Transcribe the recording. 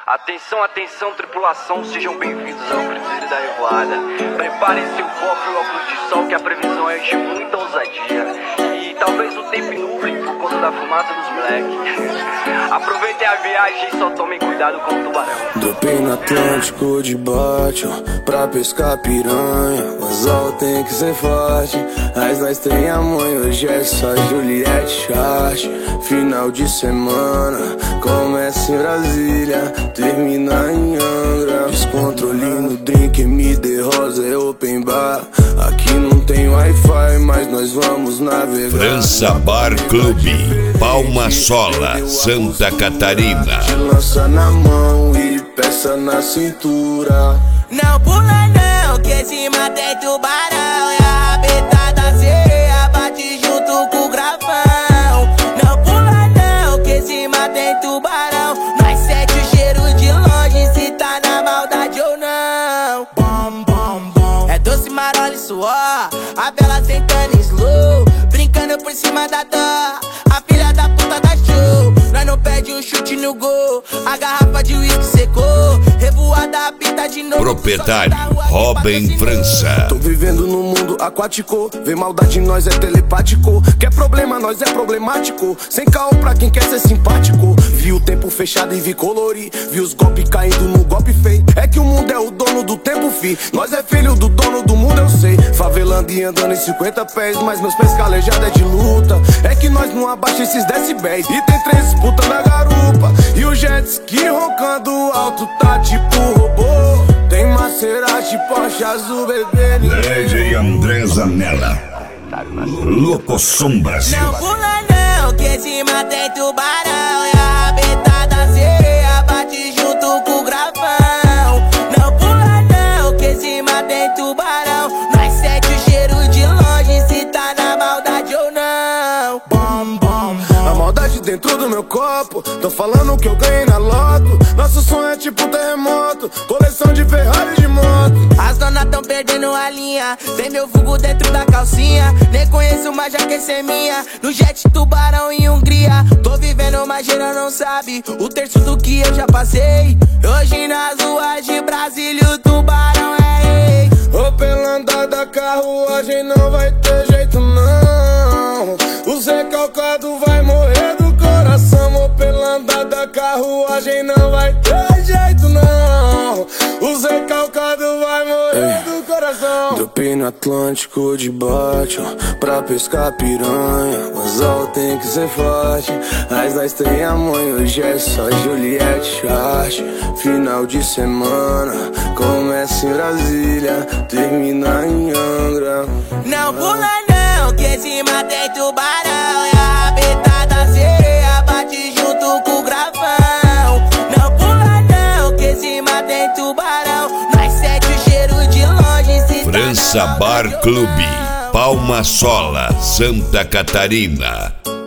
Atenção, atenção, tripulação, sejam bem-vindos ao Cruzeiro da Revoada. Preparem seu copo e óculos de sol, que a previsão é de muita ousadia. E talvez o tempo nuble por conta da fumaça dos moleques. Aproveitem a viagem e só tomem cuidado com o tubarão. Dropei no Atlântico de Bátio pra pescar piranha. O anzol tem que ser forte, mas nós tem a mãe. Hoje é só Juliette Chart. Final de semana, começa em Brasília, termina em Angra. Descontrole no drink, MD Rosa é open bar. Aqui não tem Wi-Fi, mas nós vamos navegar. França Bar Clube, Palma Sola, Santa Catarina. Te lança na mão e peça na cintura. Não pula não, que esse mata é tubarão. E a rabeta da sereia bate junto com o gravão. Não pula não, que esse mata é tubarão. Nós sente o cheiro de longe, se tá na maldade ou não. Bom, bom, bom. É doce, marola e suor, a vela sentando em slow, brincando por cima da dor. A filha da puta da show, nós não pede um chute no gol. A garrafa de uísque secou, revoada, pita de novo. Proprietário Robin França. Tô vivendo num mundo aquático, vê maldade em nós é telepático. Quer problema, nós é problemático. Sem caô pra quem quer ser simpático. Vi o tempo fechado e vi colorir, vi os golpes caindo no golpe feio. É que o mundo é o dono do tempo, fi. Nós é filho do dono do mundo, eu sei. Favelando e andando em 50 pés, mas meus pés calejados é de luta. É que nós não abaixa esses decibéis. E tem 3 disputando a garupa, e o jet ski roncando alto tá tipo robô. Tem Maserati, Porsche azul, bebê. DJ André Zanella, Locosom Brasil. Não pula não, que esse mata é tubarão. E a rabeta da sereia bate junto com o gravão. Não pula não, que esse mata é tubarão. Nós sente o cheiro de longe, se tá na maldade ou não. Bom, bom, bom. A maldade dentro do meu copo, tão falando que eu ganhei na loto. Nosso sonho é tipo terremoto, coleção de Ferrari de moto. As donas tão perdendo a linha, tem meu vulgo dentro da calcinha. Nem conheço, mas já quer ser minha. No jet tubarão em Hungria, tô vivendo, mas geral não sabe o terço do que eu já passei. Hoje nas ruas de Brasília o tubarão é rei. Ô pelanda da carruagem não vai ter jeito não. O Zé Calcado vai morrer do coração. Ô pelanda da carruagem não vai ter jeito não. O Zé Calcado vai morrer do coração. Dropei no Atlântico de Bátio pra pescar piranha. O anzol tem que ser forte, mas nós tem a mãe. Hoje é só Juliette Chart. Final de semana, começa em Brasília, termina em Angra. Não pula não, que esse mata é tubarão. E a rabeta da sereia bate junto com o gravão. Não pula não, que esse mata é tubarão. Nós sente o cheiro de longe, se França Bar Clube, Palma Sola, Santa Catarina.